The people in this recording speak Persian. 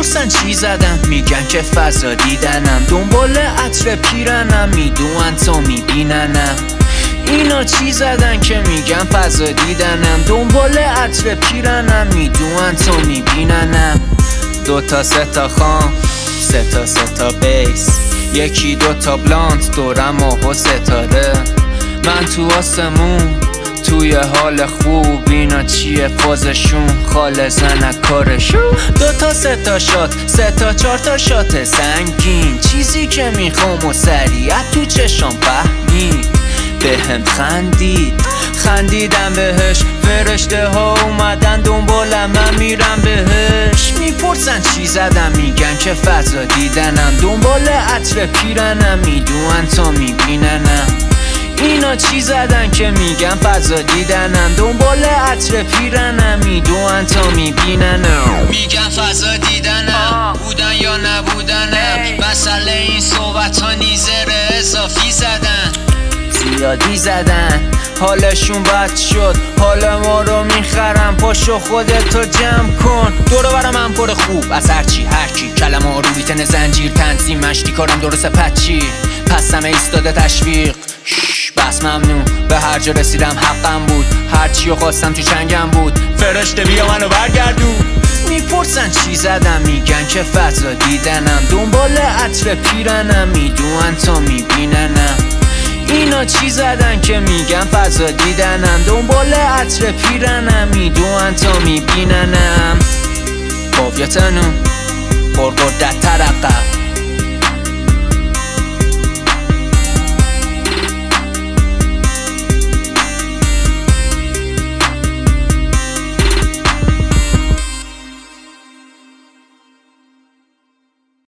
میپرسن چی زدم، میگن که فضا دیدنم. دنبال عطر پیرنم، میدونن تا میبیننم. اینا چی زدن که میگن فضا دیدنم. دنبال عطر پیرنم، میدونن تا میبیننم. 2 تا 3 تا خام، 3 تا 3 تا بیس، 1 2 تا بلانت، دورم ماه و ستاره. من تو آسمون توی حال خوب، اینا چیه فازشون، خالصن کارشون. 2 تا 3 تا شات، 3 تا 4 تا شات سنگین، چیزی که میخوام و سریع تو چشام فهمید. بهم خندیدم بهش، فرشته ها اومدن دنبالم، من میرم بهش. میپرسن چی زدم، میگن که فضا دیدنم. دنبال عطر پیرنم، میدونن تا میبیننم. اینا چی زدن که میگن فضا دیدنم. دنبال عطر پیرنم، میدونن تا میبیننم. میگن فضا دیدنم، بودن یا نبودنم. مسئله این صحبت ها نیزره اضافی زدن، زیادی زدن. حالشون بد شد، حال ما رو میخرم. پاشو خودتو جمع کن، دور برم من پر خوب از هرچی هرکی. کلمه ها روی تن زنجیر تنظیم مشتی، کارم درسته پچی. پس همه ایستاده تشویق، بس ممنون. به هر جا رسیدم حقم بود، هرچی رو خواستم تو چنگم بود. فرشته بیا منو برگردون. میپرسن چی زدم، میگن که فضا دیدنم. دنبال عطر پیرنم، میدونن تا میبیننم. اینا چی زدن که میگن فضا دیدنم. دنبال عطر پیرنم، میدونن تا میبیننم. قویتنو پرقدرت ترقب،